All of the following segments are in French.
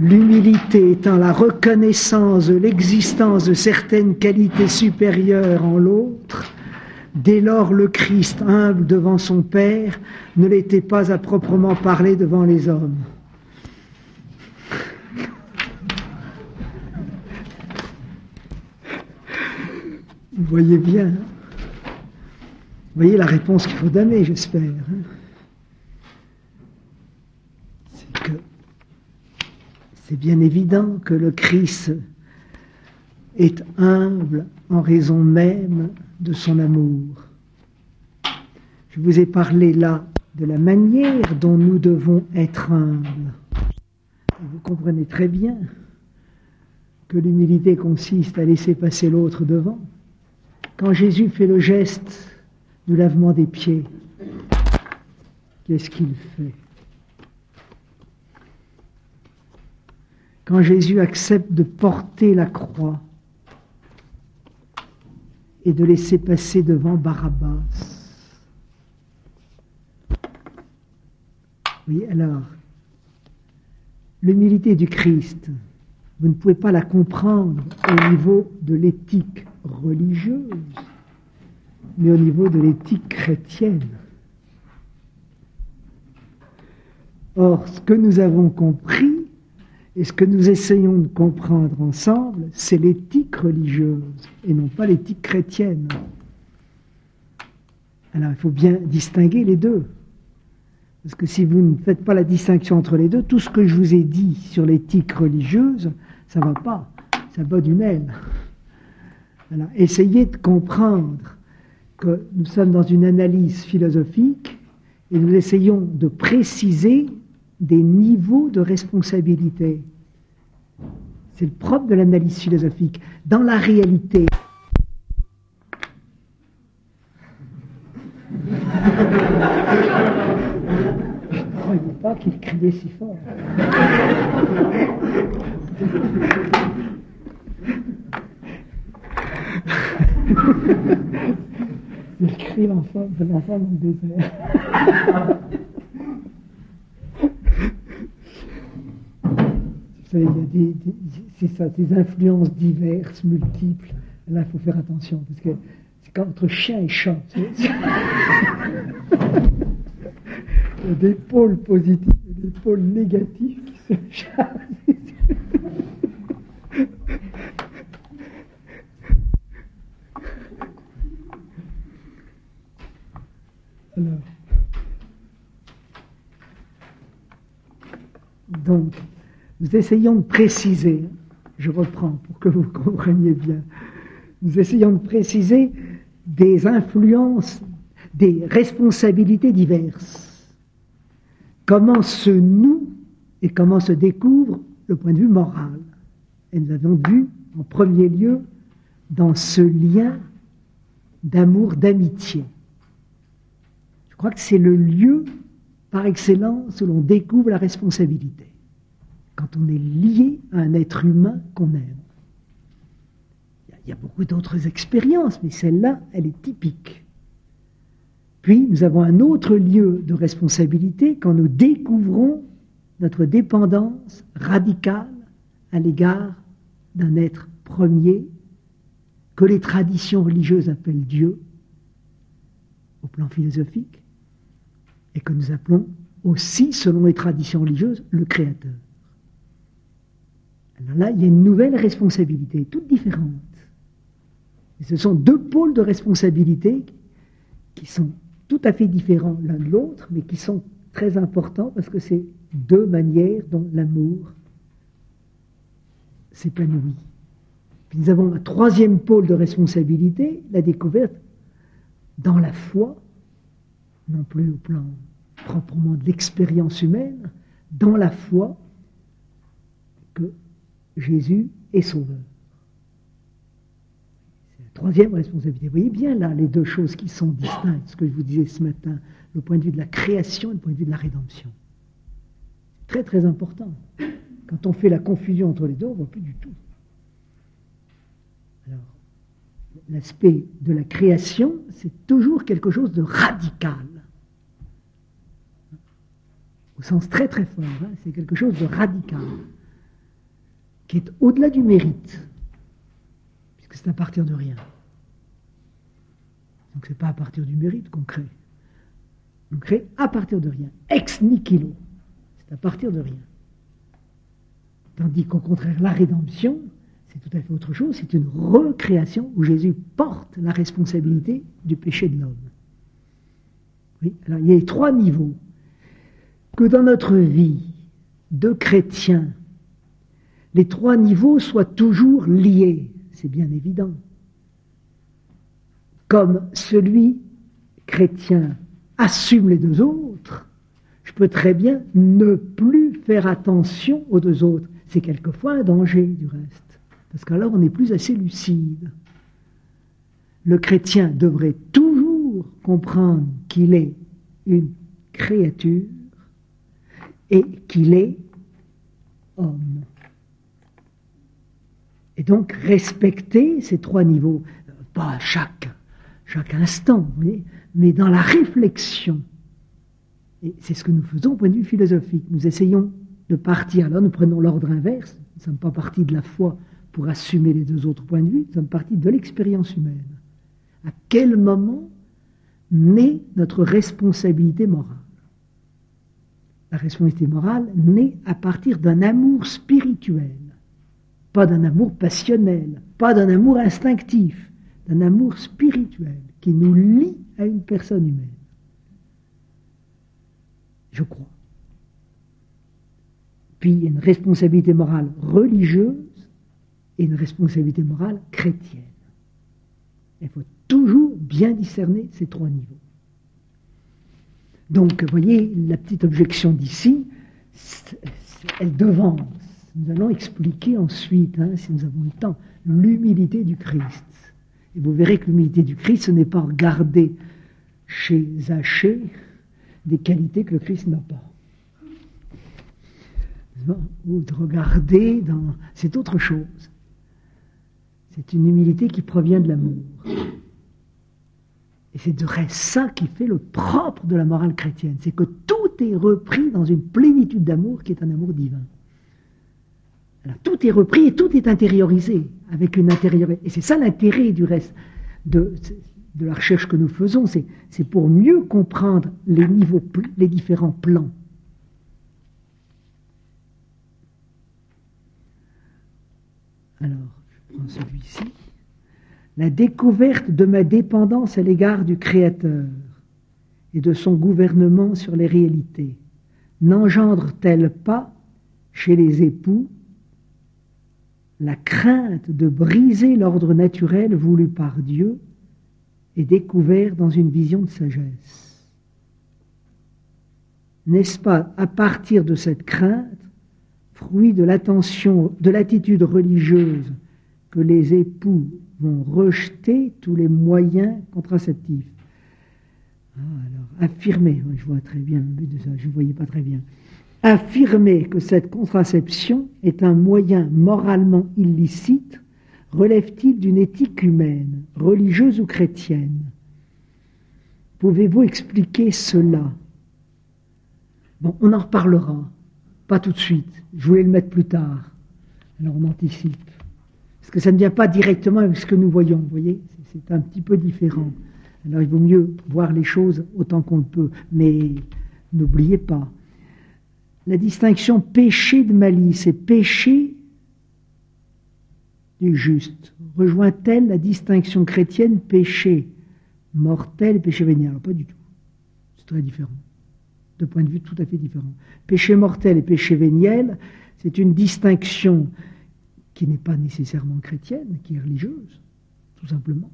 L'humilité étant la reconnaissance de l'existence de certaines qualités supérieures en l'autre, dès lors le Christ, humble devant son Père, ne l'était pas à proprement parler devant les hommes. Vous voyez bien, vous voyez la réponse qu'il faut donner, j'espère. C'est bien évident que le Christ est humble en raison même de son amour. Je vous ai parlé là de la manière dont nous devons être humbles. Et vous comprenez très bien que l'humilité consiste à laisser passer l'autre devant. Quand Jésus fait le geste du lavement des pieds, qu'est-ce qu'il fait? Quand Jésus accepte de porter la croix et de laisser passer devant Barabbas. Oui, alors, l'humilité du Christ, vous ne pouvez pas la comprendre au niveau de l'éthique religieuse, mais au niveau de l'éthique chrétienne. Or, ce que nous avons compris, et ce que nous essayons de comprendre ensemble, c'est l'éthique religieuse et non pas l'éthique chrétienne. Alors il faut bien distinguer les deux. Parce que si vous ne faites pas la distinction entre les deux, tout ce que je vous ai dit sur l'éthique religieuse, ça ne va pas, ça bat d'une aile. Alors essayez de comprendre que nous sommes dans une analyse philosophique et nous essayons de préciser des niveaux de responsabilité. C'est le propre de l'analyse philosophique. Dans la réalité, je ne croyais pas qu'il criait si fort. Il crie l'enfant dans le désert. Il y a des influences diverses, multiples. Là, il faut faire attention, parce que c'est entre chien et chat. Il y a des pôles positifs et des pôles négatifs qui se chargent. Alors, donc, nous essayons de préciser, je reprends pour que vous compreniez bien, nous essayons de préciser des influences, des responsabilités diverses. Comment se noue et comment se découvre le point de vue moral. Et nous avons vu, en premier lieu, dans ce lien d'amour, d'amitié. Je crois que c'est le lieu par excellence où l'on découvre la responsabilité. Quand on est lié à un être humain qu'on aime. Il y a beaucoup d'autres expériences, mais celle-là, elle est typique. Puis, nous avons un autre lieu de responsabilité quand nous découvrons notre dépendance radicale à l'égard d'un être premier que les traditions religieuses appellent Dieu, au plan philosophique, et que nous appelons aussi, selon les traditions religieuses, le Créateur. Alors là, il y a une nouvelle responsabilité, toute différente. Et ce sont deux pôles de responsabilité qui sont tout à fait différents l'un de l'autre, mais qui sont très importants parce que c'est deux manières dont l'amour s'épanouit. Puis nous avons un troisième pôle de responsabilité, la découverte dans la foi, non plus au plan proprement de l'expérience humaine, dans la foi que Jésus est sauveur. C'est la troisième responsabilité. Vous voyez bien là les deux choses qui sont distinctes, ce que je vous disais ce matin, le point de vue de la création et le point de vue de la rédemption. C'est très très important. Quand on fait la confusion entre les deux, on ne voit plus du tout. Alors, l'aspect de la création, c'est toujours quelque chose de radical. Au sens très très fort, hein, c'est quelque chose de radical. qui est au-delà du mérite, puisque c'est à partir de rien. Donc c'est pas à partir du mérite qu'on crée. On crée à partir de rien. Ex nihilo. C'est à partir de rien. Tandis qu'au contraire, la rédemption, c'est tout à fait autre chose. C'est une recréation où Jésus porte la responsabilité du péché de l'homme. Oui, alors il y a les trois niveaux. Que dans notre vie de chrétiens, les trois niveaux soient toujours liés. C'est bien évident. Comme celui chrétien assume les deux autres, je peux très bien ne plus faire attention aux deux autres. C'est quelquefois un danger, du reste, parce qu'alors on n'est plus assez lucide. Le chrétien devrait toujours comprendre qu'il est une créature et qu'il est homme. Et donc respecter ces trois niveaux, pas à chaque instant, vous voyez, mais dans la réflexion. Et c'est ce que nous faisons au point de vue philosophique. Nous essayons de partir, là nous prenons l'ordre inverse, nous ne sommes pas partis de la foi pour assumer les deux autres points de vue, nous sommes partis de l'expérience humaine. À quel moment naît notre responsabilité morale? La responsabilité morale naît à partir d'un amour spirituel, pas d'un amour passionnel, pas d'un amour instinctif, d'un amour spirituel qui nous lie à une personne humaine. Je crois. Puis il y a une responsabilité morale religieuse et une responsabilité morale chrétienne. Il faut toujours bien discerner ces trois niveaux. Donc, vous voyez, la petite objection d'ici, elle devance. Nous allons expliquer ensuite, si nous avons le temps, l'humilité du Christ. Et vous verrez que l'humilité du Christ, ce n'est pas regarder chez Zachée des qualités que le Christ n'a pas. Ou de regarder dans... C'est autre chose. C'est une humilité qui provient de l'amour. Et c'est de reste ça qui fait le propre de la morale chrétienne. C'est que tout est repris dans une plénitude d'amour qui est un amour divin. Alors, tout est repris et tout est intériorisé avec une intériorité. Et c'est ça l'intérêt du reste de la recherche que nous faisons. C'est pour mieux comprendre les niveaux, les différents plans. Alors, je prends celui-ci. La découverte de ma dépendance à l'égard du Créateur et de son gouvernement sur les réalités n'engendre-t-elle pas chez les époux la crainte de briser l'ordre naturel voulu par Dieu et découvert dans une vision de sagesse? N'est-ce pas à partir de cette crainte, fruit de l'attention, de l'attitude religieuse, que les époux vont rejeter tous les moyens contraceptifs? Alors, affirmer, je vois très bien le but de ça, je ne voyais pas très bien. Affirmer que cette contraception est un moyen moralement illicite relève-t-il d'une éthique humaine, religieuse ou chrétienne? Pouvez-vous expliquer cela? Bon, on en reparlera, pas tout de suite. Je voulais le mettre plus tard. Alors on anticipe. Parce que ça ne vient pas directement avec ce que nous voyons, vous voyez? C'est un petit peu différent. Alors il vaut mieux voir les choses autant qu'on le peut. Mais n'oubliez pas, la distinction péché de malice et péché du juste rejoint-elle la distinction chrétienne péché mortel et péché véniel? Alors, pas du tout. C'est très différent. De point de vue tout à fait différent. Péché mortel et péché véniel, c'est une distinction qui n'est pas nécessairement chrétienne, qui est religieuse, tout simplement.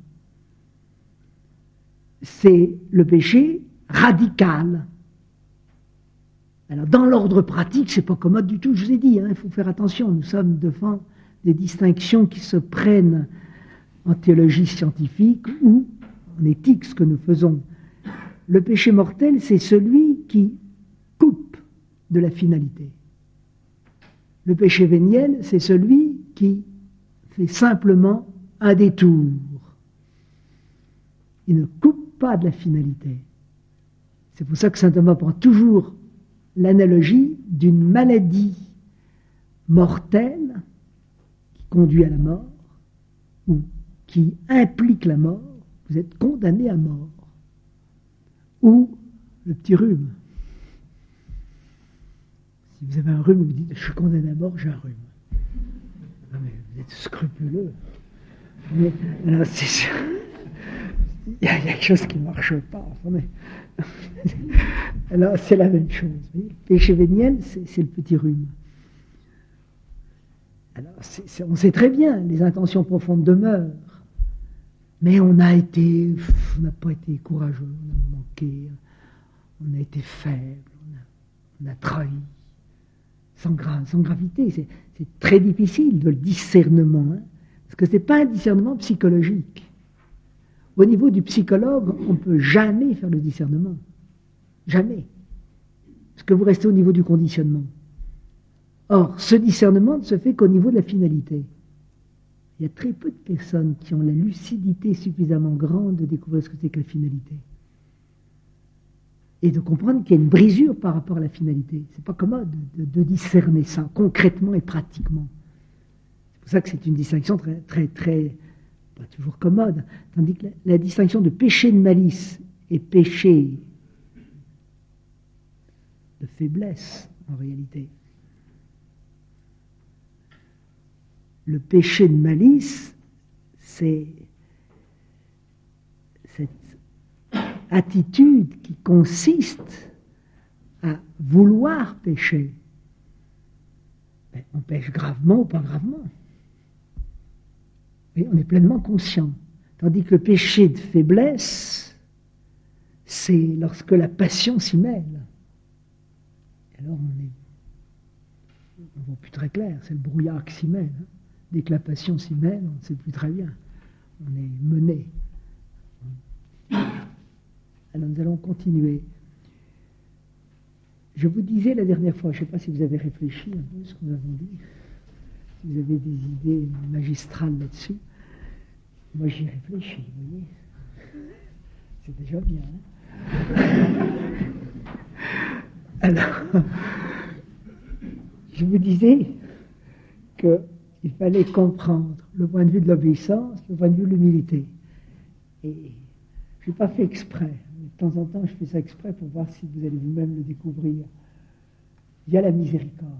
C'est le péché radical. Alors, dans l'ordre pratique, c'est pas commode du tout, je vous ai dit, il faut faire attention, nous sommes devant des distinctions qui se prennent en théologie scientifique ou en éthique, ce que nous faisons. Le péché mortel, c'est celui qui coupe de la finalité. Le péché véniel, c'est celui qui fait simplement un détour. Il ne coupe pas de la finalité. C'est pour ça que saint Thomas prend toujours l'analogie d'une maladie mortelle conduit à la mort, ou qui implique la mort, vous êtes condamné à mort. Ou le petit rhume. Si vous avez un rhume, vous dites, je suis condamné à mort, j'ai un rhume. Non, mais vous êtes scrupuleux. Mais, alors, c'est sûr. Il y a quelque chose qui ne marche pas. Alors, c'est la même chose. Le péché véniel, c'est le petit rhume. Alors, on sait très bien, les intentions profondes demeurent. Mais on n'a pas été courageux, on a manqué, on a été faible, on a trahi, sans gravité. C'est très difficile de le discernement, hein, parce que ce n'est pas un discernement psychologique. Au niveau du psychologue, on ne peut jamais faire le discernement. Jamais. Parce que vous restez au niveau du conditionnement. Or, ce discernement ne se fait qu'au niveau de la finalité. Il y a très peu de personnes qui ont la lucidité suffisamment grande de découvrir ce que c'est que la finalité. Et de comprendre qu'il y a une brisure par rapport à la finalité. Ce n'est pas commode de discerner ça, concrètement et pratiquement. C'est pour ça que c'est une distinction très, pas toujours commode. Tandis que la distinction de péché de malice et péché de faiblesse, en réalité. Le péché de malice, c'est cette attitude qui consiste à vouloir pécher. Mais on pêche gravement ou pas gravement. Et on est pleinement conscient. Tandis que le péché de faiblesse, c'est lorsque la passion s'y mêle. Alors on ne voit plus très clair, c'est le brouillard qui s'y mêle. Hein. Dès que la passion s'y mêle, on ne sait plus très bien. On est mené. Alors nous allons continuer. Je vous disais la dernière fois, je ne sais pas si vous avez réfléchi un peu à ce que nous avons dit, si vous avez des idées magistrales là-dessus. Moi j'y réfléchis, vous voyez. C'est déjà bien. Hein. Alors, je vous disais qu'il fallait comprendre le point de vue de l'obéissance, le point de vue de l'humilité. Et je n'ai pas fait exprès. Mais de temps en temps, je fais ça exprès pour voir si vous allez vous-même le découvrir. Il y a la miséricorde.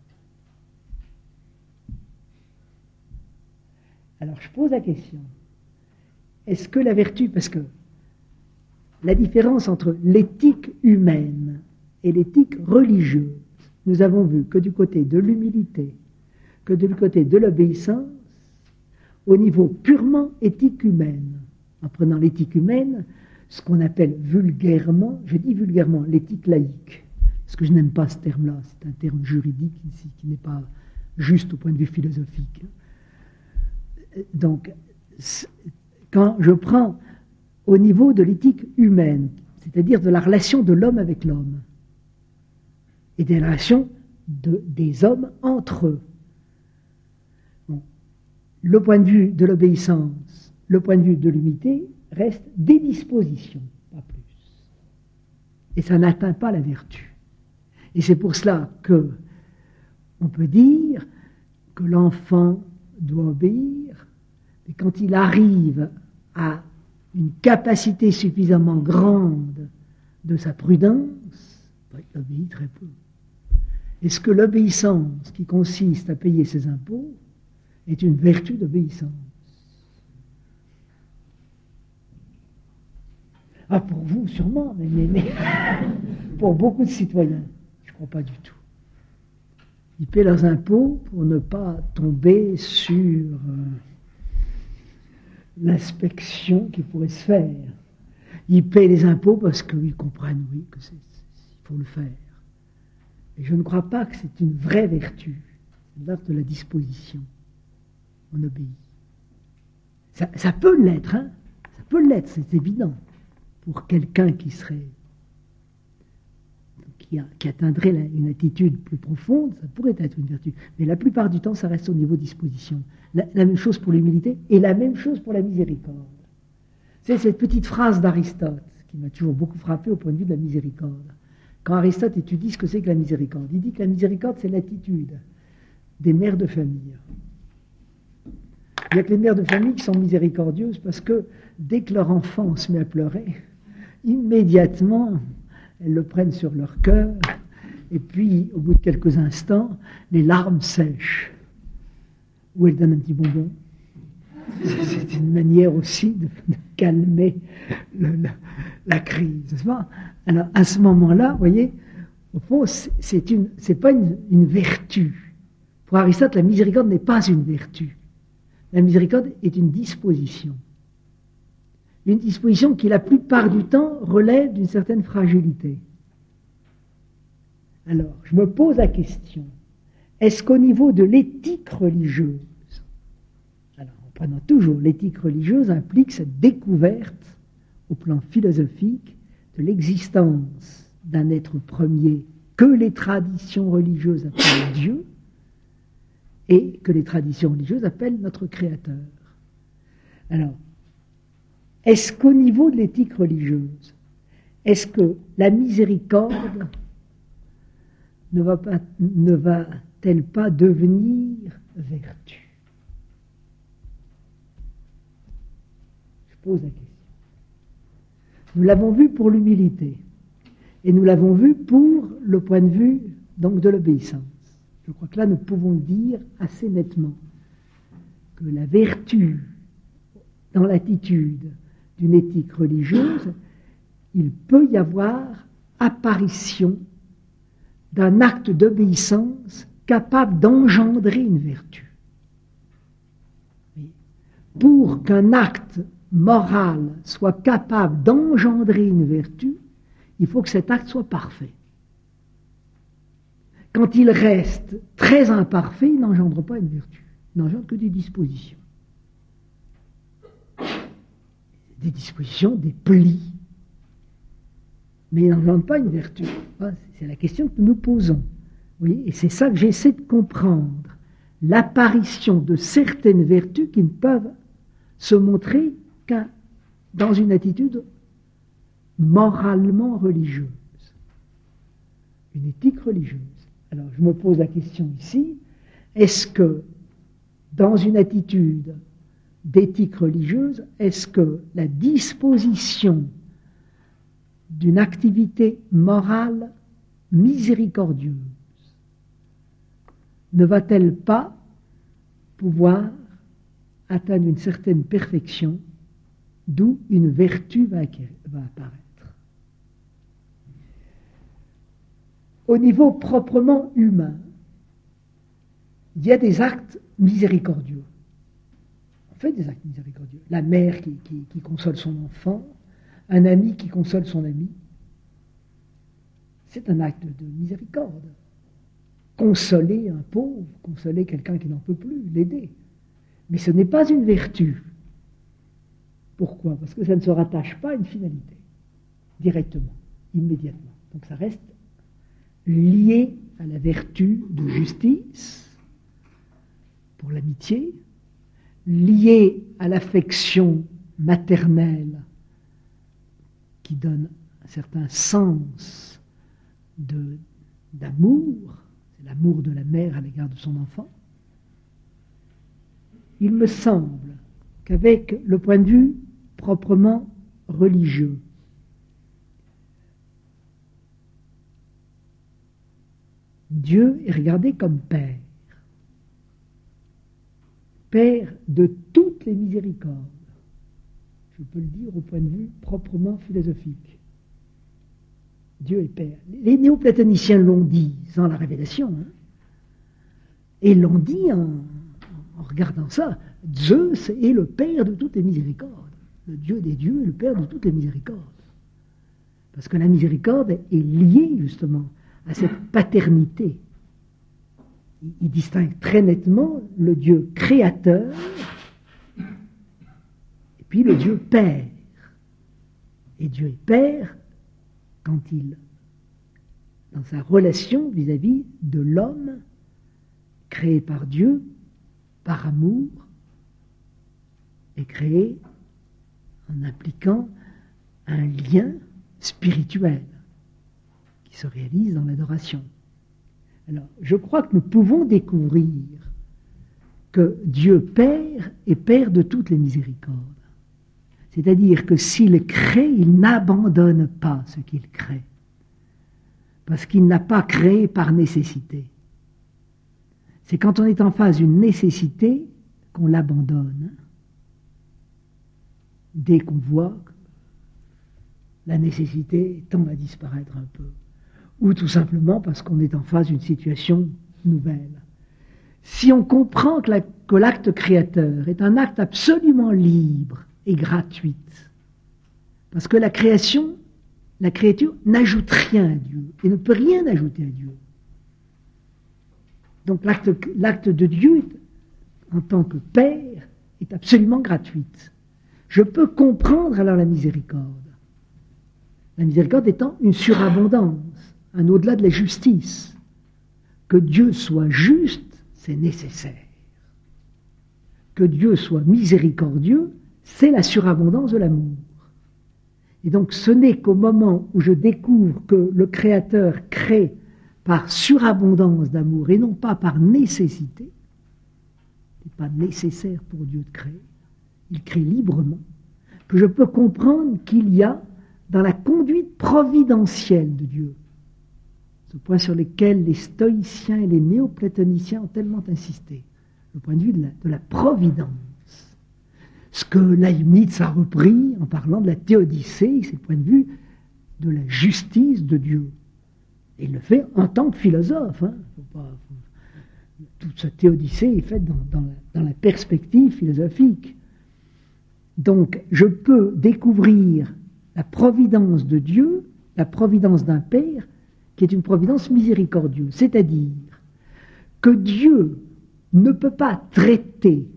Alors, je pose la question. Est-ce que la vertu, parce que la différence entre l'éthique humaine et l'éthique religieuse, nous avons vu que du côté de l'humilité, que du côté de l'obéissance, au niveau purement éthique humaine, en prenant l'éthique humaine, ce qu'on appelle vulgairement, je dis vulgairement, l'éthique laïque, parce que je n'aime pas ce terme-là, c'est un terme juridique ici qui n'est pas juste au point de vue philosophique. Donc, quand je prends au niveau de l'éthique humaine, c'est-à-dire de la relation de l'homme avec l'homme, et des relations des hommes entre eux, bon, le point de vue de l'obéissance, le point de vue de l'humilité reste des dispositions, pas plus. Et ça n'atteint pas la vertu. Et c'est pour cela que on peut dire que l'enfant doit obéir, mais quand il arrive à une capacité suffisamment grande de sa prudence, il obéit très peu. Est-ce que l'obéissance qui consiste à payer ses impôts est une vertu d'obéissance? Ah, pour vous, sûrement, mais pour beaucoup de citoyens, je ne crois pas du tout. Ils paient leurs impôts pour ne pas tomber sur l'inspection qui pourrait se faire. Ils paient les impôts parce qu'ils comprennent, oui, qu'il faut le faire. Et je ne crois pas que c'est une vraie vertu. C'est l'art de la disposition. On obéit. Ça peut l'être, hein. Ça peut l'être, c'est évident. Pour quelqu'un qui atteindrait une attitude plus profonde, ça pourrait être une vertu. Mais la plupart du temps, ça reste au niveau disposition. La même chose pour l'humilité et la même chose pour la miséricorde. C'est cette petite phrase d'Aristote qui m'a toujours beaucoup frappé au point de vue de la miséricorde. Quand Aristote étudie ce que c'est que la miséricorde, il dit que la miséricorde, c'est l'attitude des mères de famille. Il y a que les mères de famille qui sont miséricordieuses parce que dès que leur enfant se met à pleurer, immédiatement, elles le prennent sur leur cœur et puis, au bout de quelques instants, les larmes sèchent. Ou elles donnent un petit bonbon. C'est une manière aussi de calmer la crise, n'est-ce pas? Alors, à ce moment-là, vous voyez, au fond, c'est pas une vertu. Pour Aristote, la miséricorde n'est pas une vertu. La miséricorde est une disposition. Une disposition qui, la plupart du temps, relève d'une certaine fragilité. Alors, je me pose la question, est-ce qu'au niveau de l'éthique religieuse, alors en prenant toujours l'éthique religieuse, implique cette découverte, au plan philosophique, de l'existence d'un être premier que les traditions religieuses appellent Dieu, et que les traditions religieuses appellent notre Créateur. Alors, est-ce qu'au niveau de l'éthique religieuse, est-ce que la miséricorde ne va-t-elle pas devenir vertu? Je pose la question. Nous l'avons vu pour l'humilité, et nous l'avons vu pour le point de vue donc de l'obéissance. Je crois que là, nous pouvons dire assez nettement que la vertu, dans l'attitude d'une éthique religieuse, il peut y avoir apparition d'un acte d'obéissance capable d'engendrer une vertu. Pour qu'un acte moral soit capable d'engendrer une vertu, il faut que cet acte soit parfait. Quand il reste très imparfait, il n'engendre pas une vertu. Il n'engendre que des dispositions. Des dispositions, des plis. Mais il n'engendre pas une vertu. C'est la question que nous nous posons. Vous voyez, et c'est ça que j'essaie de comprendre. L'apparition de certaines vertus qui ne peuvent se montrer qu'à dans une attitude moralement religieuse. Une éthique religieuse. Alors, je me pose la question ici, est-ce que, dans une attitude d'éthique religieuse, est-ce que la disposition d'une activité morale miséricordieuse ne va-t-elle pas pouvoir atteindre une certaine perfection, d'où une vertu va apparaître? Au niveau proprement humain, il y a des actes miséricordieux. On fait des actes miséricordieux. La mère qui console son enfant, un ami qui console son ami, c'est un acte de miséricorde. Consoler un pauvre, consoler quelqu'un qui n'en peut plus, l'aider. Mais ce n'est pas une vertu. Pourquoi? Parce que ça ne se rattache pas à une finalité, directement, immédiatement. Donc ça reste lié à la vertu de justice, pour l'amitié, lié à l'affection maternelle qui donne un certain sens d'amour, c'est l'amour de la mère à l'égard de son enfant. Il me semble qu'avec le point de vue proprement religieux, Dieu est regardé comme Père. Père de toutes les miséricordes. Je peux le dire au point de vue proprement philosophique. Dieu est Père. Les néoplatoniciens l'ont dit sans la révélation. Et l'ont dit en regardant ça. Zeus est le Père de toutes les miséricordes. Le Dieu des dieux est le Père de toutes les miséricordes. Parce que la miséricorde est liée justement à cette paternité. Il distingue très nettement le Dieu créateur et puis le Dieu Père. Et Dieu est Père quand dans sa relation vis-à-vis de l'homme créé par Dieu, par amour, et créé en impliquant un lien spirituel qui se réalise dans l'adoration. Alors, je crois que nous pouvons découvrir que Dieu Père est Père de toutes les miséricordes. C'est-à-dire que s'il crée, il n'abandonne pas ce qu'il crée. Parce qu'il n'a pas créé par nécessité. C'est quand on est en face d'une nécessité qu'on l'abandonne. Dès qu'on voit que la nécessité tend à disparaître un peu. Ou tout simplement parce qu'on est en face d'une situation nouvelle. Si on comprend que l'acte créateur est un acte absolument libre et gratuit, parce que la créature n'ajoute rien à Dieu et ne peut rien ajouter à Dieu. Donc l'acte de Dieu, en tant que Père, est absolument gratuit. Je peux comprendre alors la miséricorde. La miséricorde étant une surabondance, un au-delà de la justice. Que Dieu soit juste, c'est nécessaire. Que Dieu soit miséricordieux, c'est la surabondance de l'amour. Et donc ce n'est qu'au moment où je découvre que le Créateur crée par surabondance d'amour et non pas par nécessité, ce n'est pas nécessaire pour Dieu de créer, il crée librement, que je peux comprendre qu'il y a dans la conduite providentielle de Dieu, ce point sur lequel les stoïciens et les néoplatoniciens ont tellement insisté, le point de vue de la providence. Ce que Leibniz a repris en parlant de la théodicée, c'est le point de vue de la justice de Dieu. Et il le fait en tant que philosophe. Toute sa théodicée est faite dans la perspective philosophique. Donc, je peux découvrir la providence de Dieu, la providence d'un Père, qui est une providence miséricordieuse. C'est-à-dire que Dieu ne peut pas traiter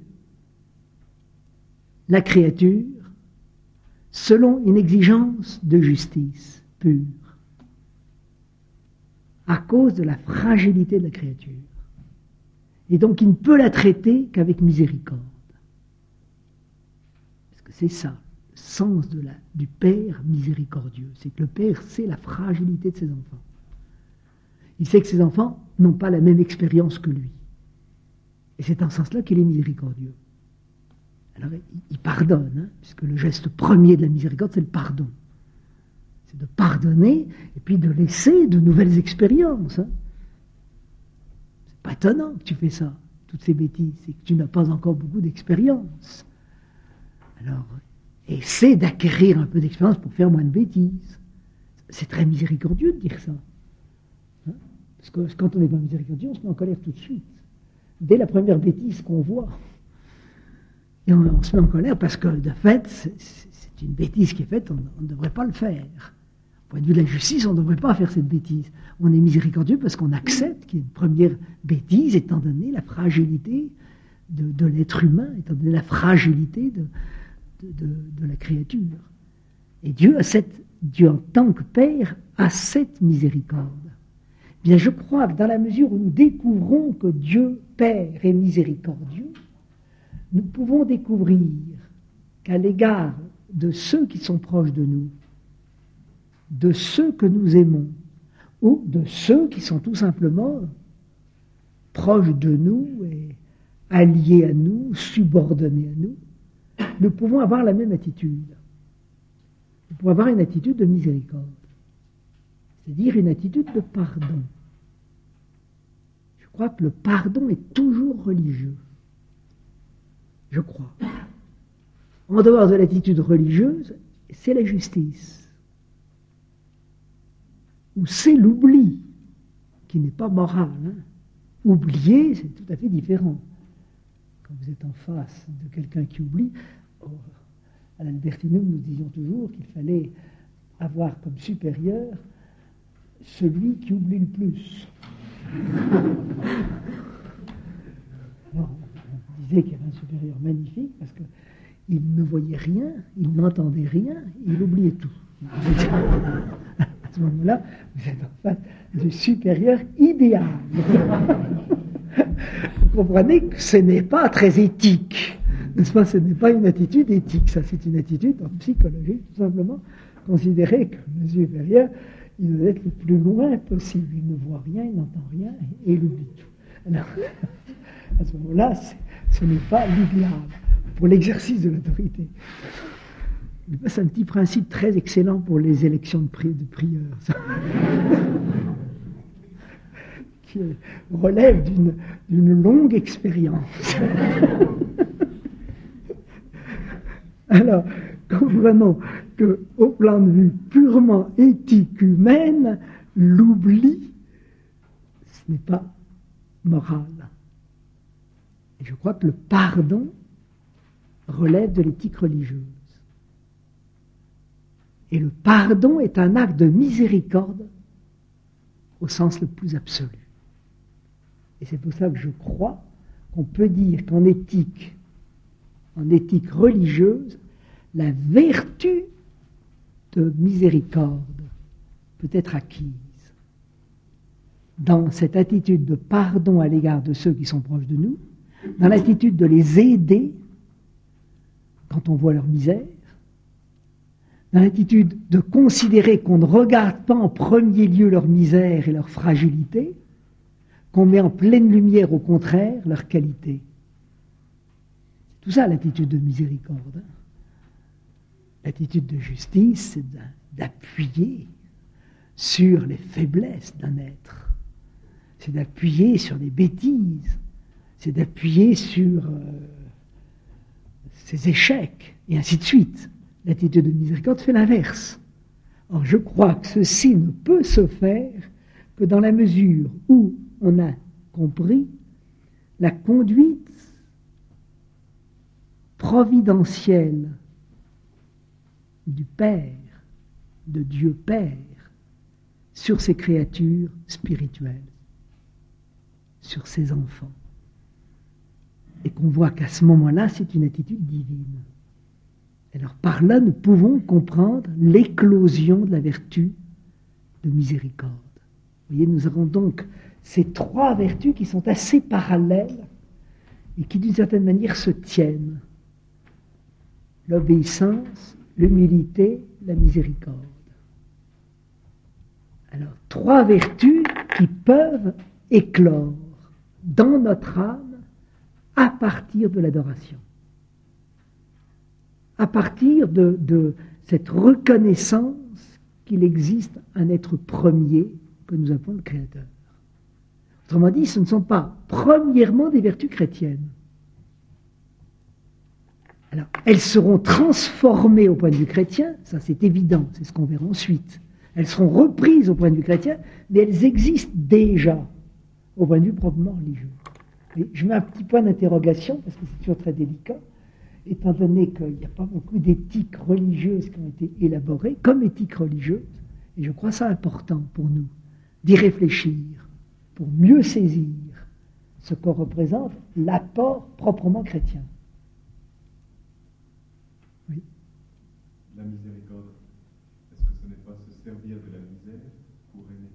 la créature selon une exigence de justice pure, à cause de la fragilité de la créature. Et donc il ne peut la traiter qu'avec miséricorde. Parce que c'est ça, le sens du Père miséricordieux. C'est que le Père sait la fragilité de ses enfants. Il sait que ses enfants n'ont pas la même expérience que lui. Et c'est en ce sens-là qu'il est miséricordieux. Alors il pardonne, puisque le geste premier de la miséricorde, c'est le pardon. C'est de pardonner et puis de laisser de nouvelles expériences. C'est pas étonnant que tu fais ça, toutes ces bêtises, c'est que tu n'as pas encore beaucoup d'expérience. Alors, essaie d'acquérir un peu d'expérience pour faire moins de bêtises. C'est très miséricordieux de dire ça. Parce que quand on n'est pas miséricordieux, on se met en colère tout de suite. Dès la première bêtise qu'on voit, et on se met en colère parce que, de fait, c'est une bêtise qui est faite, on ne devrait pas le faire. Au point de vue de la justice, on ne devrait pas faire cette bêtise. On est miséricordieux parce qu'on accepte qu'il y a une première bêtise, étant donné la fragilité de l'être humain, étant donné la fragilité de la créature. Et Dieu, en tant que Père, a cette miséricorde. Bien, je crois que dans la mesure où nous découvrons que Dieu, Père, est miséricordieux, nous pouvons découvrir qu'à l'égard de ceux qui sont proches de nous, de ceux que nous aimons, ou de ceux qui sont tout simplement proches de nous et alliés à nous, subordonnés à nous, nous pouvons avoir la même attitude. Nous pouvons avoir une attitude de miséricorde, c'est-à-dire une attitude de pardon. Je crois que le pardon est toujours religieux. Je crois. En dehors de l'attitude religieuse, c'est la justice. Ou c'est l'oubli, qui n'est pas moral. Oublier, c'est tout à fait différent. Quand vous êtes en face de quelqu'un qui oublie, à l'Albertinum, nous disions toujours qu'il fallait avoir comme supérieur celui qui oublie le plus. Alors, on disait qu'il y avait un supérieur magnifique parce qu'il ne voyait rien, il n'entendait rien, il oubliait tout. À ce moment-là, vous êtes en face du supérieur idéal. Vous comprenez que ce n'est pas très éthique, n'est-ce pas? Ce n'est pas une attitude éthique, ça c'est une attitude en psychologie, tout simplement considérer que le supérieur, il doit être le plus loin possible. Il ne voit rien, il n'entend rien, et il oublie tout. Alors, À ce moment-là, ce n'est pas l'idéal pour l'exercice de l'autorité. C'est un petit principe très excellent pour les élections de prieurs, qui relève d'une longue expérience. Alors, comprenons qu'au plan de vue purement éthique humaine, l'oubli, ce n'est pas moral. Et je crois que le pardon relève de l'éthique religieuse. Et le pardon est un acte de miséricorde au sens le plus absolu. Et c'est pour ça que je crois qu'on peut dire qu'en éthique religieuse, la vertu de miséricorde peut être acquise dans cette attitude de pardon à l'égard de ceux qui sont proches de nous, dans l'attitude de les aider quand on voit leur misère, dans l'attitude de considérer qu'on ne regarde pas en premier lieu leur misère et leur fragilité, qu'on met en pleine lumière au contraire leur qualité. Tout ça, l'attitude de miséricorde. L'attitude de justice, c'est d'appuyer sur les faiblesses d'un être. C'est d'appuyer sur les bêtises. C'est d'appuyer sur ses échecs, et ainsi de suite. L'attitude de miséricorde fait l'inverse. Or, je crois que ceci ne peut se faire que dans la mesure où on a compris la conduite providentielle du Père, de Dieu Père, sur ses créatures spirituelles, sur ses enfants. Et qu'on voit qu'à ce moment-là, c'est une attitude divine. Alors par là, nous pouvons comprendre l'éclosion de la vertu de miséricorde. Vous voyez, nous avons donc ces trois vertus qui sont assez parallèles et qui d'une certaine manière se tiennent. L'obéissance, l'humilité, la miséricorde. Alors, trois vertus qui peuvent éclore dans notre âme à partir de l'adoration. À partir de cette reconnaissance qu'il existe un être premier que nous appelons le Créateur. Autrement dit, ce ne sont pas premièrement des vertus chrétiennes. Alors, elles seront transformées au point de vue chrétien, ça c'est évident, c'est ce qu'on verra ensuite. Elles seront reprises au point de vue chrétien, mais elles existent déjà au point de vue proprement religieux. Et je mets un petit point d'interrogation, parce que c'est toujours très délicat, étant donné qu'il n'y a pas beaucoup d'éthiques religieuses qui ont été élaborées, comme éthique religieuse, et je crois ça important pour nous, d'y réfléchir, pour mieux saisir ce que représente l'apport proprement chrétien. Oui. La miséricorde, est-ce que ce n'est pas se servir de la misère pour aimer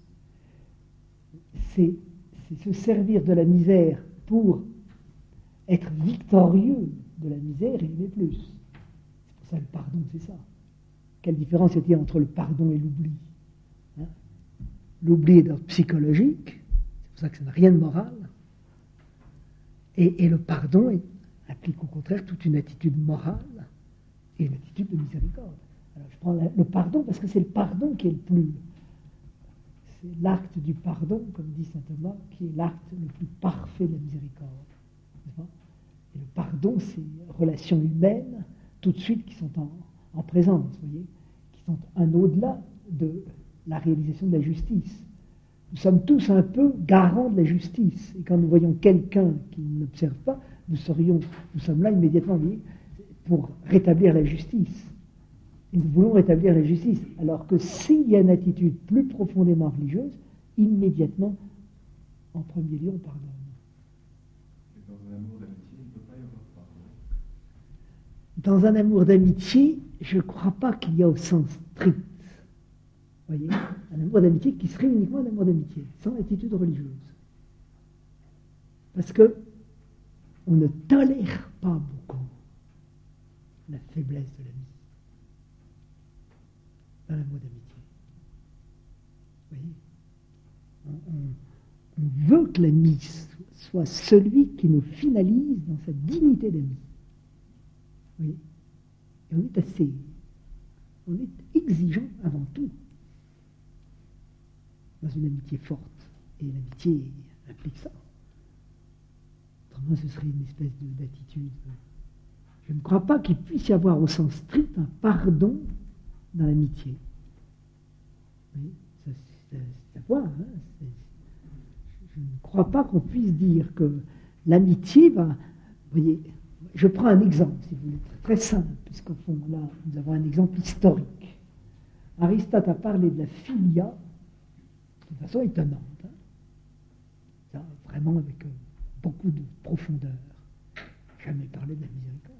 plus? C'est se servir de la misère pour être victorieux de la misère et aimer plus. C'est pour ça le pardon, c'est ça. Quelle différence y a-t-il entre le pardon et l'oubli? L'oubli est d'ordre psychologique, c'est pour ça que ça n'a rien de moral. Et le pardon implique au contraire toute une attitude morale et une attitude de miséricorde. Alors je prends le pardon parce que c'est le pardon qui est le plus... C'est l'acte du pardon, comme dit saint Thomas, qui est l'acte le plus parfait de la miséricorde. Et le pardon, c'est relations humaines, tout de suite, qui sont en présence, vous voyez, qui sont un au-delà de la réalisation de la justice. Nous sommes tous un peu garants de la justice. Et quand nous voyons quelqu'un qui n'observe pas, nous sommes là immédiatement, vous voyez, pour rétablir la justice. Et nous voulons rétablir la justice. Alors que s'il y a une attitude plus profondément religieuse, immédiatement, en premier lieu, on pardonne. Et dans un amour d'amitié, il ne peut pas y avoir pardon. Dans un amour d'amitié, je ne crois pas qu'il y a au sens strict. Vous voyez, un amour d'amitié qui serait uniquement un amour d'amitié, sans attitude religieuse. Parce que on ne tolère pas beaucoup la faiblesse de l'ami dans l'amour d'amitié. Vous voyez, on veut que l'ami soit celui qui nous finalise dans sa dignité d'ami. Oui. Et on est exigeant avant tout dans une amitié forte. Et l'amitié implique ça. Autrement, ce serait une espèce d'attitude. Je ne crois pas qu'il puisse y avoir au sens strict un pardon dans l'amitié. Oui, c'est à voir. Hein, je ne crois pas qu'on puisse dire que l'amitié va... Vous voyez, je prends un exemple, si vous voulez, très simple, puisqu'au fond, là, nous avons un exemple historique. Aristote a parlé de la philia de façon étonnante. Hein. Ça, vraiment avec beaucoup de profondeur. Jamais parlé de la miséricorde.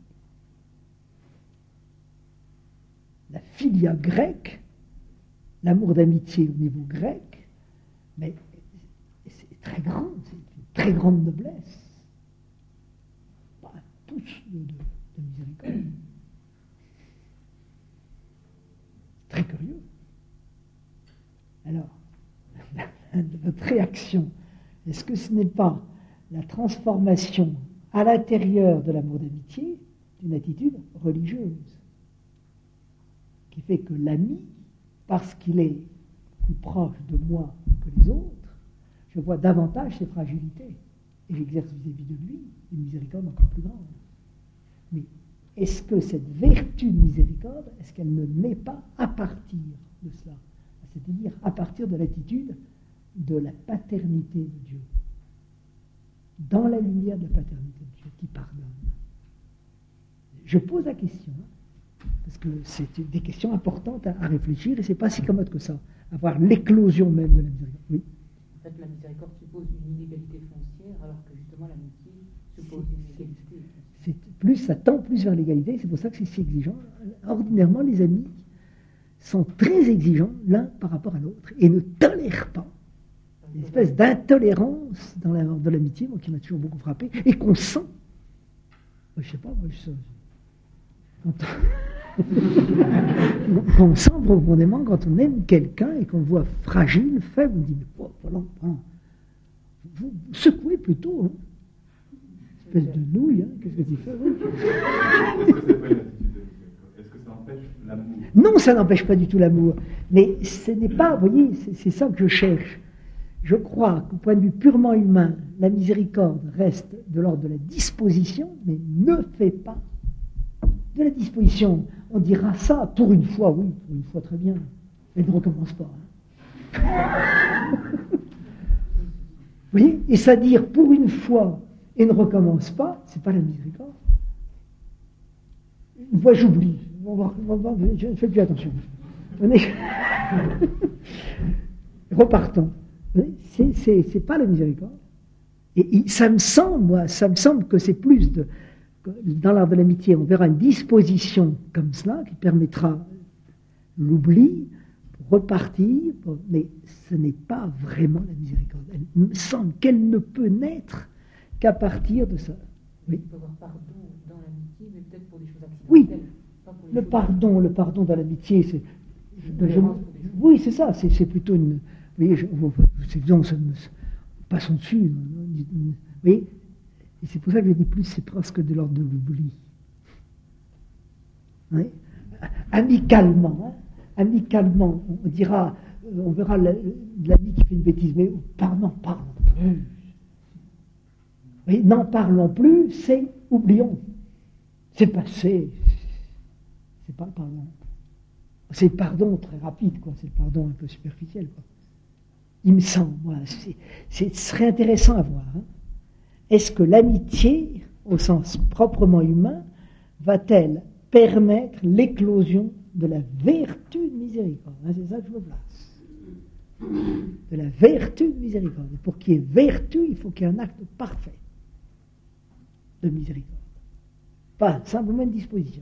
La philia grecque, l'amour d'amitié au niveau grec, mais c'est très grand, c'est une très grande noblesse. Pas un pouce de miséricorde. Très curieux. Alors, votre réaction, est-ce que ce n'est pas la transformation à l'intérieur de l'amour d'amitié d'une attitude religieuse qui fait que l'ami, parce qu'il est plus proche de moi que les autres, je vois davantage ses fragilités et j'exerce vis-à-vis de lui une miséricorde encore plus grande. Mais est-ce que cette vertu de miséricorde, est-ce qu'elle ne naît pas à partir de cela, c'est-à-dire à partir de l'attitude de la paternité de Dieu, dans la lumière de la paternité de Dieu qui pardonne? Je pose la question, parce que c'est des questions importantes à réfléchir, et c'est pas si commode que ça, avoir l'éclosion même de la miséricorde. Oui. En fait, la miséricorde suppose une inégalité foncière, alors que justement l'amitié suppose une égalité. Ça tend plus vers l'égalité, c'est pour ça que c'est si exigeant. Ordinairement, les amis sont très exigeants l'un par rapport à l'autre, et ne tolèrent pas une espèce d'intolérance dans l'amitié, moi qui m'a toujours beaucoup frappé, et qu'on sent. Je sais pas, moi je sais. Qu'on sent profondément quand on aime quelqu'un et qu'on voit fragile, faible, on dit mais voilà, vous secouez plutôt, hein. Espèce de nouille, hein. Qu'est-ce que tu fais? Est-ce que c'est pas une attitude de miséricorde? Est-ce que ça empêche l'amour? Non, ça n'empêche pas du tout l'amour, mais ce n'est pas, vous voyez, c'est ça que je cherche. Je crois qu'au point de vue purement humain, la miséricorde reste de l'ordre de la disposition, mais ne fait pas de la disposition. On dira ça pour une fois, oui, pour une fois très bien, mais ne recommence pas. Hein. Vous voyez, et ça dire pour une fois et ne recommence pas, c'est pas la miséricorde. Une fois j'oublie, je ne fais plus attention. Repartons. C'est pas la miséricorde. Et ça me semble que c'est plus dans l'art de l'amitié, on verra une disposition comme cela qui permettra l'oubli pour repartir, mais ce n'est pas vraiment la miséricorde. Il me semble qu'elle ne peut naître qu'à partir de ça. Oui. Il peut y avoir pardon dans l'amitié, mais peut-être pour des choses accidentelles. Oui, le pardon dans l'amitié, c'est... Oui, c'est ça, c'est plutôt une... Vous voyez, passons dessus. Vous voyez, et c'est pour ça que je dis plus, c'est presque de l'ordre de l'oubli. Oui. Amicalement, on dira, on verra l'ami qui fait une bêtise, mais parlons plus. Oui, n'en parlons plus, c'est oublions. C'est passé. C'est pas le pardon. C'est le pardon très rapide, quoi. C'est le pardon un peu superficiel, quoi. Il me semble, voilà, ce serait intéressant à voir. Hein. Est-ce que l'amitié, au sens proprement humain, va-t-elle permettre l'éclosion de la vertu de miséricorde? Hein, c'est ça que je me place. De la vertu de miséricorde. Et pour qu'il y ait vertu, il faut qu'il y ait un acte parfait de miséricorde. Pas simplement une disposition.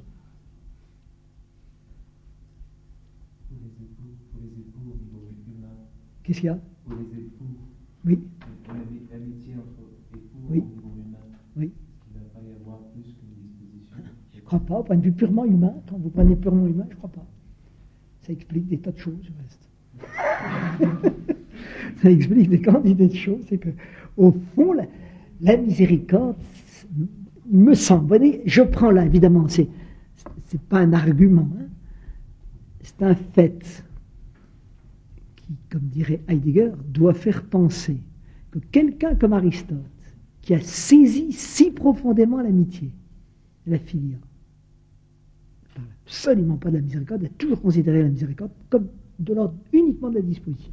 Pour les époux au niveau humain. Qu'est-ce qu'il y a? Pour les époux. Oui. Pour l'amitié entre époux Oui. au niveau humain. Oui. Il ne va pas y avoir plus qu'une disposition. Je ne crois pas, au point de vue purement humain, quand vous prenez purement humain, je ne crois pas. Ça explique des tas de choses, le reste. Ça explique des quantités de choses, c'est que, au fond, la miséricorde, me semble, vous voyez, je prends là, évidemment, c'est pas un argument, hein, c'est un fait qui, comme dirait Heidegger, doit faire penser que quelqu'un comme Aristote, qui a saisi si profondément l'amitié, la philia, ne parle absolument pas de la miséricorde, a toujours considéré la miséricorde comme de l'ordre uniquement de la disposition.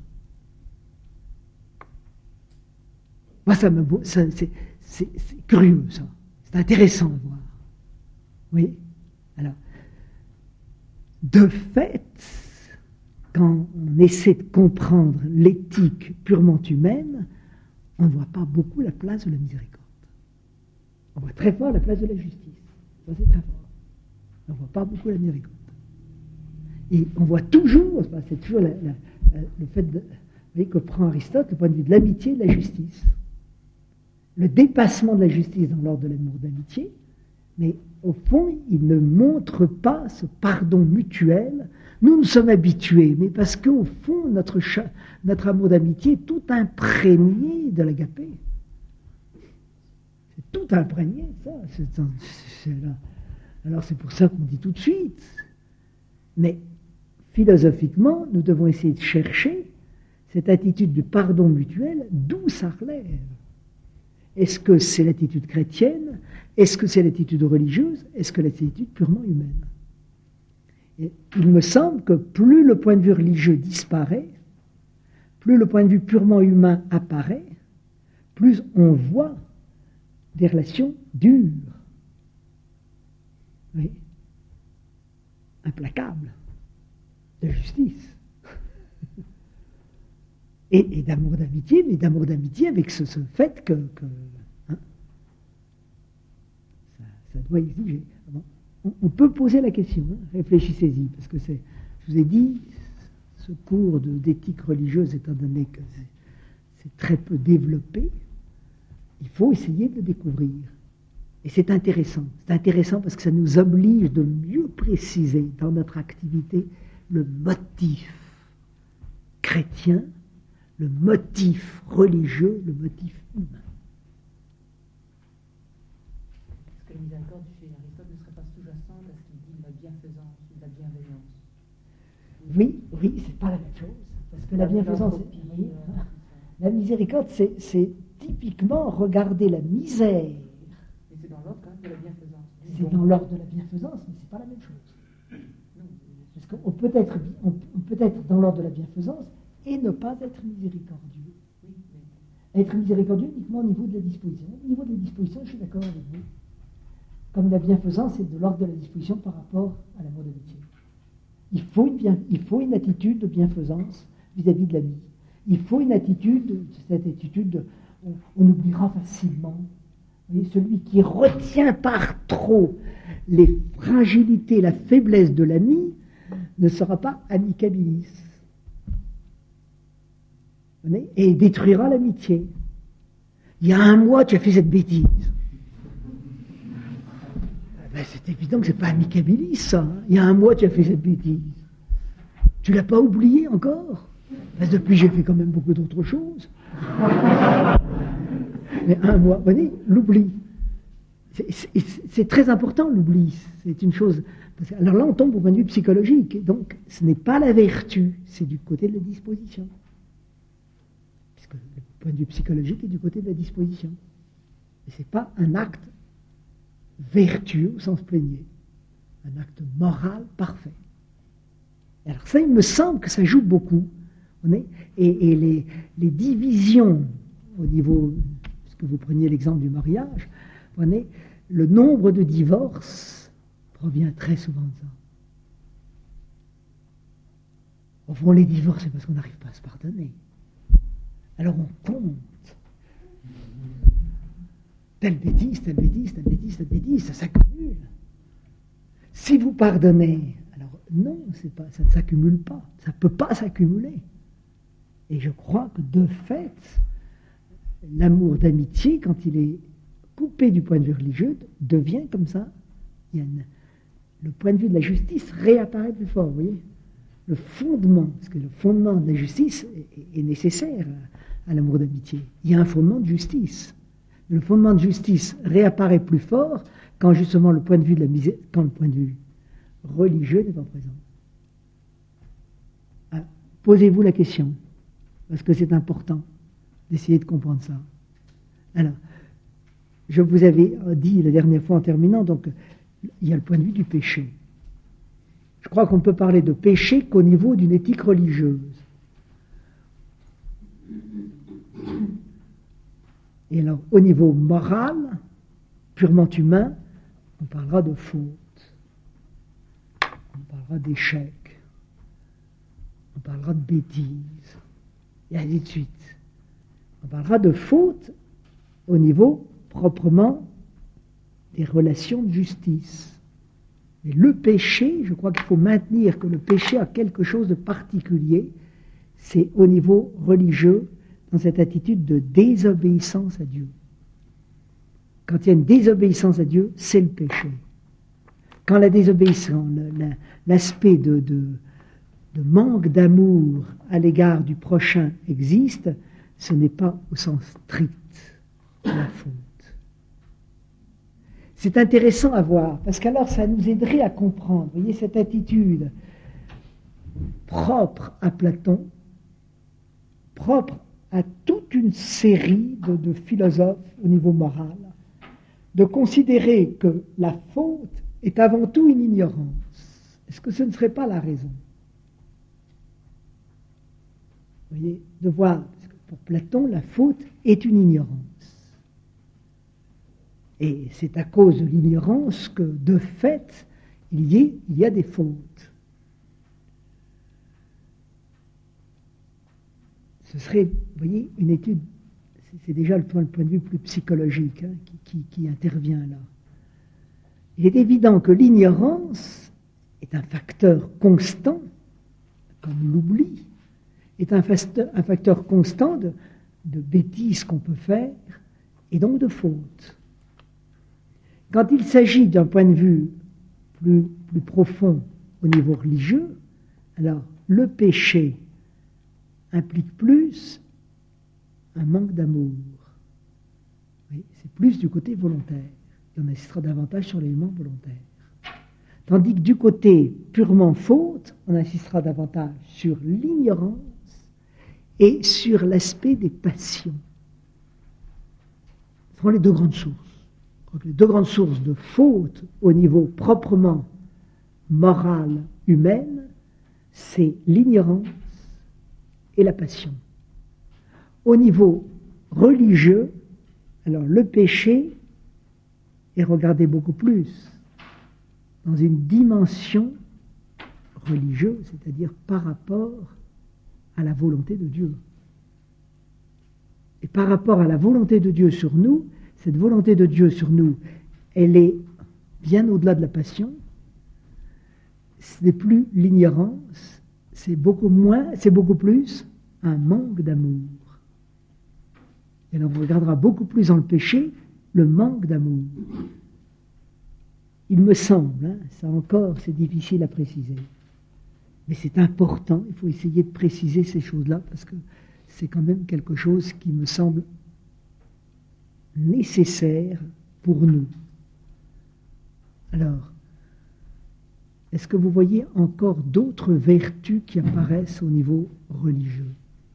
Moi, c'est curieux, ça. C'est intéressant à voir. Oui. Alors, de fait, quand on essaie de comprendre l'éthique purement humaine, on ne voit pas beaucoup la place de la miséricorde. On voit très fort la place de la justice. Ça, c'est très fort. On ne voit pas beaucoup la miséricorde. Et on voit toujours, c'est toujours le fait que prend Aristote, le point de vue de l'amitié et de la justice. Le dépassement de la justice dans l'ordre de l'amour d'amitié, mais au fond, il ne montre pas ce pardon mutuel. Nous sommes habitués, mais parce qu'au fond, notre amour d'amitié est tout imprégné de l'agapé. C'est tout imprégné, ça. Alors c'est pour ça qu'on dit tout de suite. Mais philosophiquement, nous devons essayer de chercher cette attitude du pardon mutuel, d'où ça relève. Est-ce que c'est l'attitude chrétienne? Est-ce que c'est l'attitude religieuse? Est-ce que l'attitude purement humaine? Et il me semble que plus le point de vue religieux disparaît, plus le point de vue purement humain apparaît, plus on voit des relations dures, oui, implacables, de justice. Et d'amour d'amitié, mais d'amour d'amitié avec ce fait que hein, ça doit exiger. Bon, on peut poser la question, hein, réfléchissez-y, parce que je vous ai dit, ce cours d'éthique religieuse, étant donné que c'est très peu développé, il faut essayer de le découvrir. Et c'est intéressant. C'est intéressant parce que ça nous oblige de mieux préciser dans notre activité le motif chrétien, le motif religieux, le motif humain. Est-ce que la miséricorde chez Aristote ne serait pas sous-jacente à ce qu'il dit de la bienfaisance ou de la bienveillance? Oui, c'est pas la même chose. Parce que la bienfaisance, la miséricorde, c'est typiquement regarder la misère. Mais c'est dans l'ordre quand même de la bienfaisance. C'est dans l'ordre de la bienfaisance, mais c'est pas la même chose. Parce qu'on peut être dans l'ordre de la bienfaisance et ne pas être miséricordieux. Oui, mais... Être miséricordieux uniquement au niveau de la disposition. Au niveau de la disposition, je suis d'accord avec vous. Comme la bienfaisance est de l'ordre de la disposition par rapport à l'amour d'amitié. Il faut une attitude de bienfaisance vis-à-vis de l'ami. Il faut une attitude, cette attitude, on oubliera facilement. Vous voyez, celui qui retient par trop les fragilités, la faiblesse de l'ami, ne sera pas amicabilis. Et détruira l'amitié. Il y a un mois, tu as fait cette bêtise. Ben, c'est évident que c'est pas amicabilis, ça. Hein. Il y a un mois, tu as fait cette bêtise. Tu l'as pas oublié encore. Ben, depuis, j'ai fait quand même beaucoup d'autres choses. Mais un mois, vous voyez, l'oubli. C'est très important, l'oubli. C'est une chose... Alors là, on tombe au point de vue psychologique. Donc, ce n'est pas la vertu, c'est du côté de la disposition. Puisque le point de vue psychologique est du côté de la disposition. Et ce n'est pas un acte vertueux au sens plénier. Un acte moral parfait. Et alors ça, il me semble que ça joue beaucoup. Et les divisions au niveau... Parce que vous preniez l'exemple du mariage, le nombre de divorces provient très souvent de ça. Au fond, les divorces, c'est parce qu'on n'arrive pas à se pardonner. Alors on compte. Telle bêtise, telle bêtise, telle bêtise, telle bêtise, ça s'accumule. Si vous pardonnez, alors non, ça ne s'accumule pas. Ça ne peut pas s'accumuler. Et je crois que de fait, l'amour d'amitié, quand il est coupé du point de vue religieux, devient comme ça. Le point de vue de la justice réapparaît plus fort, vous voyez. Le fondement, parce que le fondement de la justice est nécessaire à l'amour d'amitié. Il y a un fondement de justice. Le fondement de justice réapparaît plus fort quand justement le point de vue de la misère, quand le point de vue religieux n'est pas présent. Alors, posez-vous la question, parce que c'est important d'essayer de comprendre ça. Alors, je vous avais dit la dernière fois en terminant, donc il y a le point de vue du péché. Je crois qu'on ne peut parler de péché qu'au niveau d'une éthique religieuse. Et alors, au niveau moral, purement humain, on parlera de faute, on parlera d'échec, on parlera de bêtises, et ainsi de suite. On parlera de faute au niveau proprement des relations de justice. Mais le péché, je crois qu'il faut maintenir que le péché a quelque chose de particulier, c'est au niveau religieux, dans cette attitude de désobéissance à Dieu. Quand il y a une désobéissance à Dieu, c'est le péché. Quand la désobéissance, l'aspect de manque d'amour à l'égard du prochain existe, ce n'est pas au sens strict de la faute. C'est intéressant à voir, parce qu'alors ça nous aiderait à comprendre, vous voyez, cette attitude propre à Platon, propre à toute une série de philosophes au niveau moral, de considérer que la faute est avant tout une ignorance. Est-ce que ce ne serait pas la raison? Vous voyez, de voir, parce que pour Platon, la faute est une ignorance. Et c'est à cause de l'ignorance que, de fait, il y a des fautes. Ce serait, vous voyez, une étude, c'est déjà le point de vue plus psychologique qui intervient là. Il est évident que l'ignorance est un facteur constant, comme l'oubli, est un facteur constant de bêtises qu'on peut faire, et donc de fautes. Quand il s'agit d'un point de vue plus profond au niveau religieux, alors le péché implique plus un manque d'amour. Oui, c'est plus du côté volontaire. Et on insistera davantage sur l'élément volontaire. Tandis que du côté purement faute, on insistera davantage sur l'ignorance et sur l'aspect des passions. Ce seront les deux grandes sources. Les deux grandes sources de faute au niveau proprement moral, humaine, c'est l'ignorance et la passion. Au niveau religieux, alors le péché est regardé beaucoup plus dans une dimension religieuse, c'est-à-dire par rapport à la volonté de Dieu. Et par rapport à la volonté de Dieu sur nous, cette volonté de Dieu sur nous, elle est bien au-delà de la passion. Ce n'est plus l'ignorance, c'est beaucoup plus un manque d'amour. Et alors on regardera beaucoup plus dans le péché le manque d'amour. Il me semble, ça encore c'est difficile à préciser, mais c'est important, il faut essayer de préciser ces choses-là parce que c'est quand même quelque chose qui me semble nécessaire pour nous. Alors, est-ce que vous voyez encore d'autres vertus qui apparaissent au niveau religieux,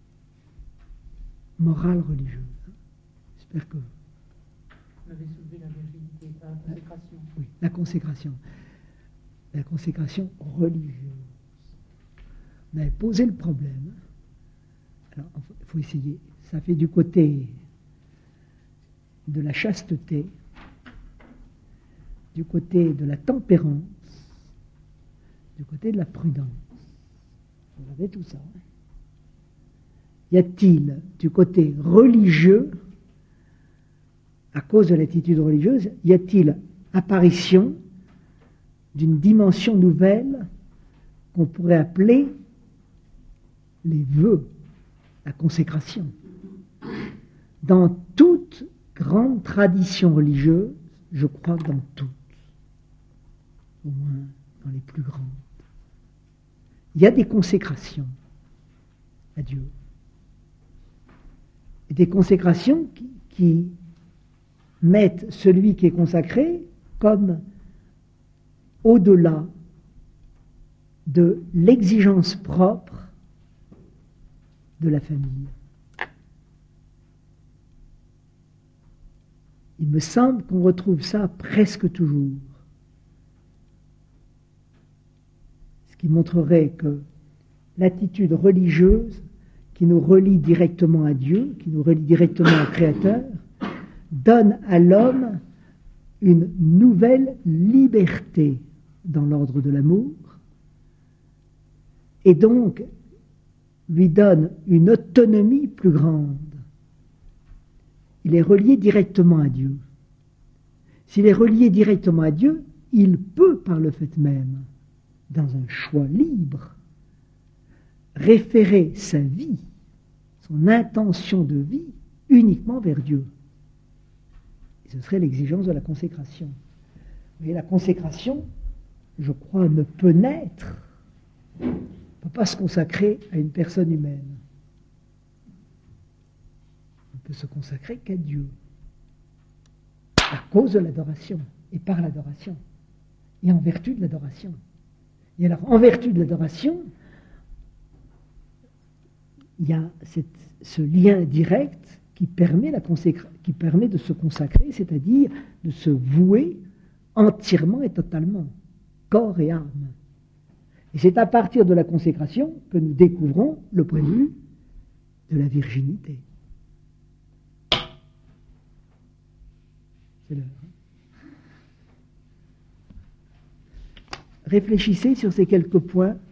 moral religieux? J'espère que... Vous avez soulevé la virginité, la consécration. Oui, la consécration. La consécration religieuse. On avait posé le problème. Alors, il faut essayer. Ça fait du côté de la chasteté, du côté de la tempérance, du côté de la prudence. Vous avez tout ça. Y a-t-il du côté religieux, à cause de l'attitude religieuse, y a-t-il apparition d'une dimension nouvelle qu'on pourrait appeler les vœux, la consécration? Dans toute grande tradition religieuse, je crois que dans toutes, au moins dans les plus grandes, il y a des consécrations à Dieu. Et des consécrations qui mettent celui qui est consacré comme au-delà de l'exigence propre de la famille. Il me semble qu'on retrouve ça presque toujours. Ce qui montrerait que l'attitude religieuse qui nous relie directement à Dieu, qui nous relie directement au Créateur, donne à l'homme une nouvelle liberté dans l'ordre de l'amour, et donc lui donne une autonomie plus grande. Il est relié directement à Dieu. S'il est relié directement à Dieu, il peut, par le fait même, dans un choix libre, référer sa vie, son intention de vie, uniquement vers Dieu. Et ce serait l'exigence de la consécration. Mais la consécration, je crois, ne peut naître, ne peut pas se consacrer à une personne humaine. On peut se consacrer qu'à Dieu, à cause de l'adoration, et par l'adoration, et en vertu de l'adoration. Et alors, en vertu de l'adoration, il y a ce lien direct qui permet de se consacrer, c'est-à-dire de se vouer entièrement et totalement, corps et âme. Et c'est à partir de la consécration que nous découvrons le point de vue de la virginité. C'est l'heure. Réfléchissez sur ces quelques points